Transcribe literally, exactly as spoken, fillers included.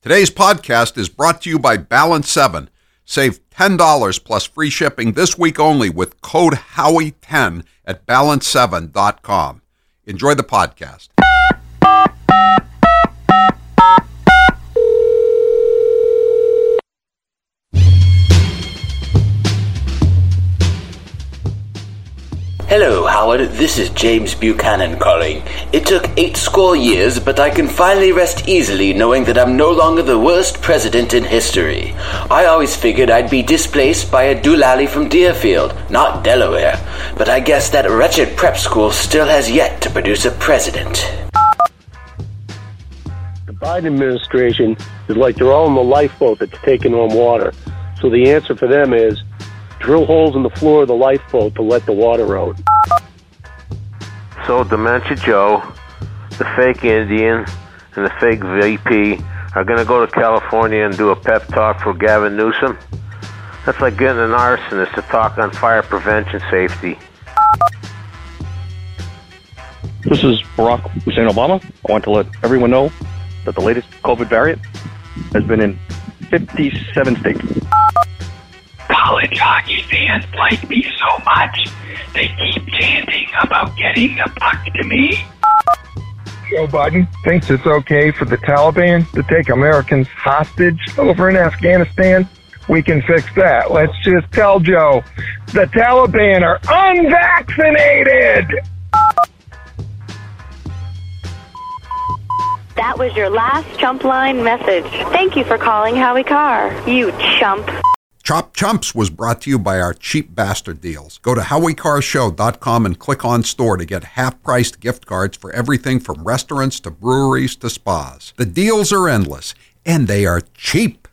Today's podcast is brought to you by Balance seven. Save ten dollars plus free shipping this week only with code Howie ten at balance seven dot com. Enjoy the podcast. Hello, Howard. This is James Buchanan calling. It took eight score years, but I can finally rest easily knowing that I'm no longer the worst president in history. I always figured I'd be displaced by a doolally from Deerfield, not Delaware. But I guess that wretched prep school still has yet to produce a president. The Biden administration is like they're all in the lifeboat that's taking on water. So the answer for them is drill holes in the floor of the lifeboat to let the water out. So Dementia Joe, the fake Indian, and the fake V P are going to go to California and do a pep talk for Gavin Newsom? That's like getting an arsonist to talk on fire prevention safety. This is Barack Hussein Obama. I want to let everyone know that the latest COVID variant has been in fifty-seven states. College hockey fans like me so much, they keep chanting about getting the puck to me. Joe Biden thinks it's okay for the Taliban to take Americans hostage over in Afghanistan. We can fix that. Let's just tell Joe, the Taliban are unvaccinated! That was your last chump line message. Thank you for calling Howie Carr, you chump. Chop Chumps was brought to you by our cheap bastard deals. Go to howie carr show dot com and click on store to get half-priced gift cards for everything from restaurants to breweries to spas. The deals are endless, and they are cheap.